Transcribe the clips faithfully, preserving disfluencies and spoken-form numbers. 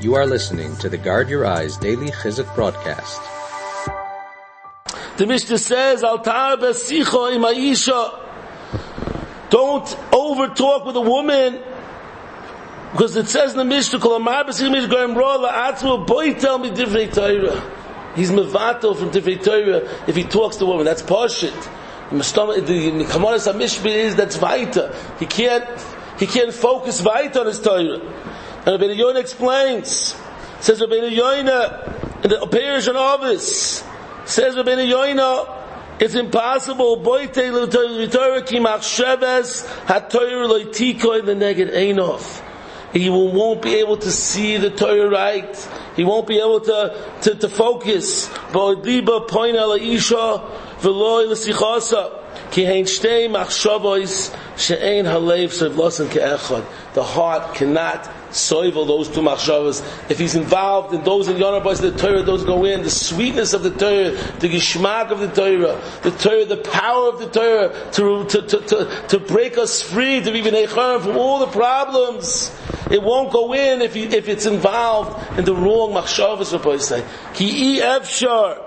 You are listening to the Guard Your Eyes Daily Chizuk broadcast. The Mishnah says, Al ta'ar b'sicha im ha'isha. Don't over-talk with a woman, because it says in the Mishnah, Kol amar b'sicha mish goyim ra la'atzmo boi tell me divrei Torah. He's mevato from divrei Torah if he talks to a woman. That's pashit. The Kamaras HaMishpah is that's vaita. He can't, he can't focus vaita on his Torah. And Rabbeinu Yonah explains, says Rabbeinu Yonah in the Perish and Ovis, says Rabbeinu Yonah, it's impossible. Boitei l'Torah ki machshavas ha'Torah lo yitikoy v'neged einov. He won't be able to see the Torah right. He won't be able to to, to focus. Bo'odiba poina la'isha v'loi l'sichasa ki hein shtei machshavos she'ein halev sevlosen ke'echad. The heart cannot soivel those two machshavas. If he's involved in those in Yonah Boys, the Torah, those go in, the sweetness of the Torah, the gishmak of the Torah, the Torah, the power of the Torah to to to to, to break us free, to be b'nei from all the problems. It won't go in if he, if it's involved in the wrong machshavas. Rabbi say, ki I efshar.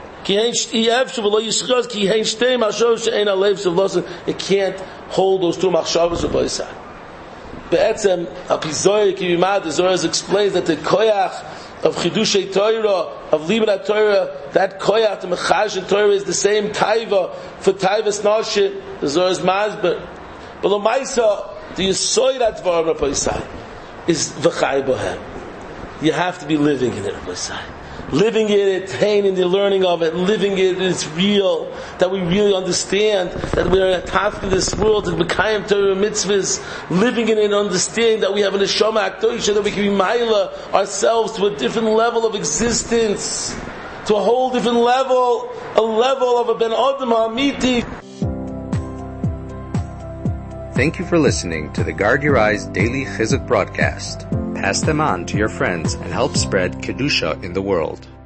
It can't hold those two machshavas. Rabbi say. Be'etzem, Apizoy, Kivimad, the Zohar explains that the koyach of Chidushay Torah, of Libra Torah, that koyach, the Mechaj Torah, is the same taiva for taivas nashim, the Zohar's mazber. But L'maisa, the Yisoy that Dvar, Rabbi Yisai, is V'chai Bohem. You have to be living in it, Rabbi Yisai. Living it, attaining the learning of it, living it, it's real, that we really understand that we are a task in this world, that Mekayim Torah mitzvahs, living in it and understanding that we have an Neshama Akdosha, that we can be Maila ourselves to a different level of existence, to a whole different level, a level of a Ben Adam Amiti. Thank you for listening to the Guard Your Eyes Daily Chizuk broadcast. Pass them on to your friends and help spread Kedusha in the world.